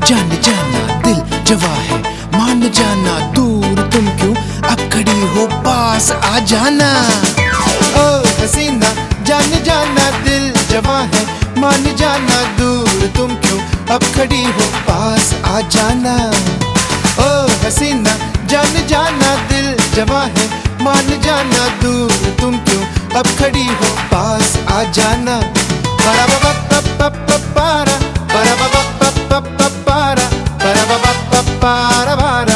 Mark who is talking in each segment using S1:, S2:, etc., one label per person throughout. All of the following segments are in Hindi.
S1: जान जाना दिल जवा है, मान जाना दूर तुम क्यों, अब खड़ी हो पास आ जाना। ओ हसीना जान जाना दिल जवा है, मान जाना दूर तुम क्यों, अब खड़ी हो पास आ जाना। ओ हसीना जान जाना दिल जवा है, मान जाना दूर तुम क्यों, अब खड़ी हो पास आ जाना। para para para para para para para para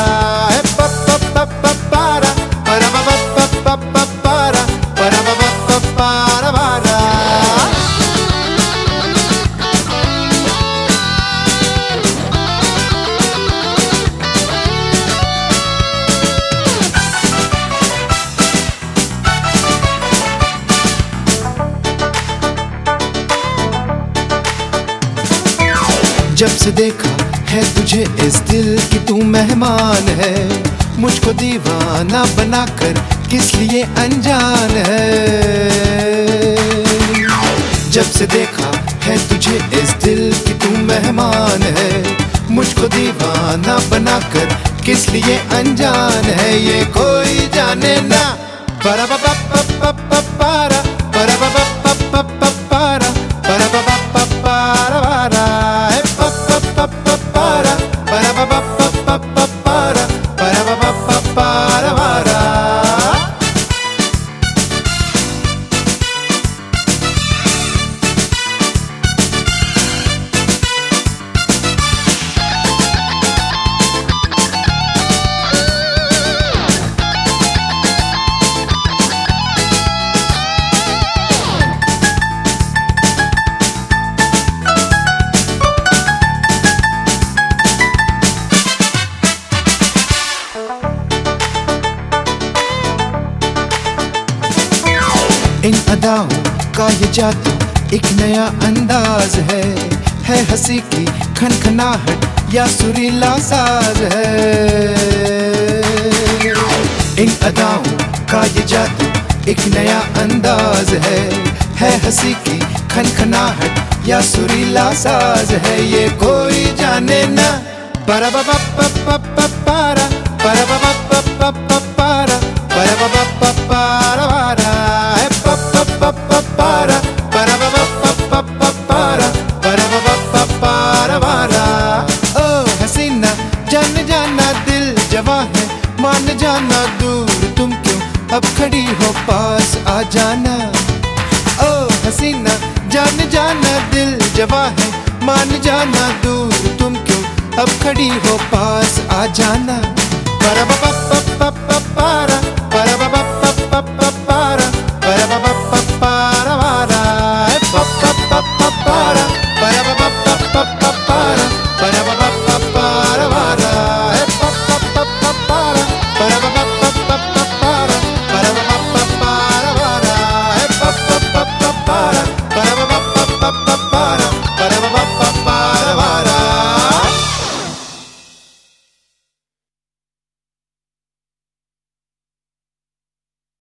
S1: जब से देखा है तुझे इस दिल की तू मेहमान है, मुझको दीवाना बनाकर किस लिए अनजान है। जब से देखा है तुझे इस दिल की तू मेहमान है, मुझको दीवाना बनाकर किस लिए अनजान है, ये कोई जाने ना। para para para para para para para इन अदाओं का ये जादू एक नया अंदाज है हंसी की खनखनाहट या सुरीला साज है। इन अदाओं का ये जादू एक नया अंदाज है हंसी की खनखनाहट या सुरीला साज है, ये कोई जाने ना। para para para para para para para जान जाना दिल जवा है, मान जाना दूर तुम क्यों, अब खड़ी हो पास आ जाना। ओ हसीना जान जाना दिल जवा है, मान जाना दूर तुम क्यों, अब खड़ी हो पास आ जाना। para para para